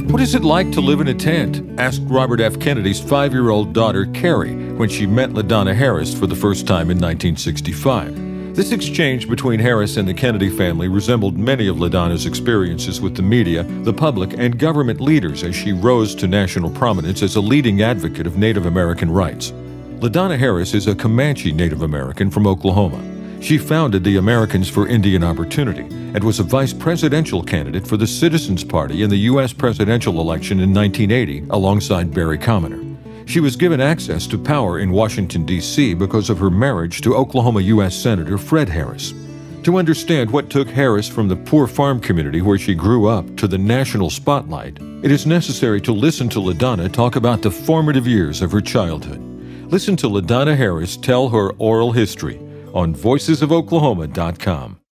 What is it like to live in a tent? Asked Robert F. Kennedy's 5-year-old daughter, Carrie, when she met LaDonna Harris for the first time in 1965. This exchange between Harris and the Kennedy family resembled many of LaDonna's experiences with the media, the public, and government leaders as she rose to national prominence as a leading advocate of Native American rights. LaDonna Harris is a Comanche Native American from Oklahoma. She founded the Americans for Indian Opportunity and was a vice presidential candidate for the Citizens Party in the U.S. presidential election in 1980 alongside Barry Commoner. She was given access to power in Washington, D.C. because of her marriage to Oklahoma U.S. Senator Fred Harris. To understand what took Harris from the poor farm community where she grew up to the national spotlight, it is necessary to listen to LaDonna talk about the formative years of her childhood. Listen to LaDonna Harris tell her oral history on voicesofoklahoma.com.